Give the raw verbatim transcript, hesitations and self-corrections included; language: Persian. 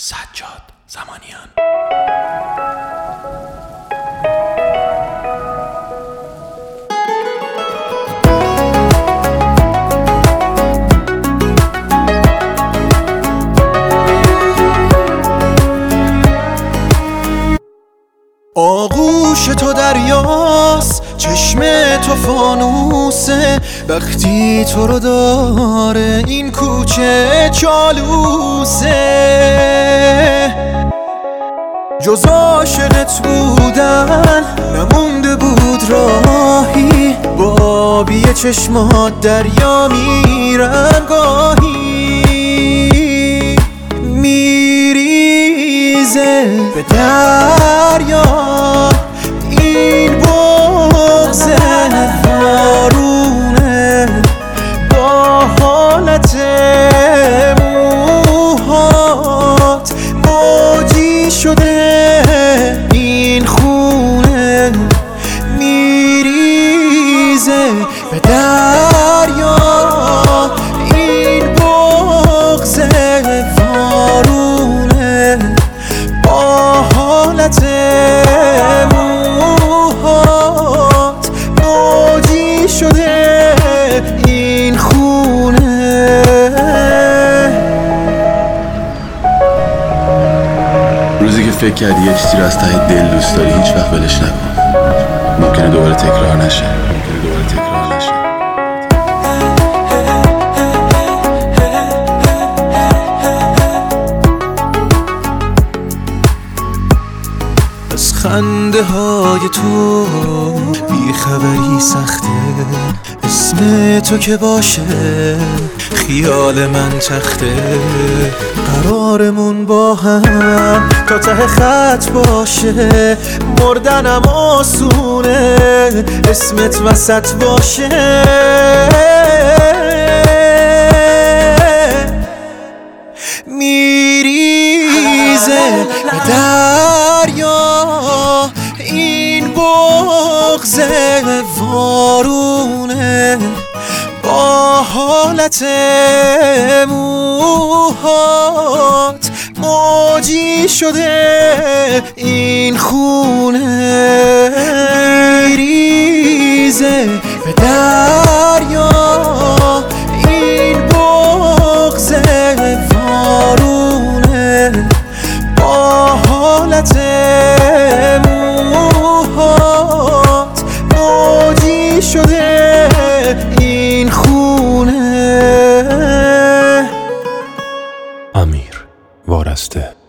سجاد زمانیان. آغوش تو دریاست، چشم تو فانوسه، وقتی تو رو داره این کوچه چالوسه. جز عاشقت بودن نمونده بود راهی، با آبی چشمات دریا میرم گاهی، میریزه به دریا این بغض وارونه، با حالت موهات موجی شده این خونه، میریزه به دریا این بغض وارونه، با حالت موهات موجی شده این خونه. روزی که فکر کردی یه چیزی رو از ته دل دوست داری هیچ وقت ولش نکن. ممکنه دوباره تکرار نشه. ممکنه دوباره تکرار نشه. از خنده های تو بی خبری سخته، اسم تو که باشه خیال من تخته، قرارمون با هم تا ته خط باشه، مردنم آسونه اسمت وسط باشه، میریزه به دریا این بغض وارونه، با حالت موهات موجی شده این خونه، میریزه به دریا این بغض وارونه، با حالت موهات موجی شده این خونه. امیر وارسته.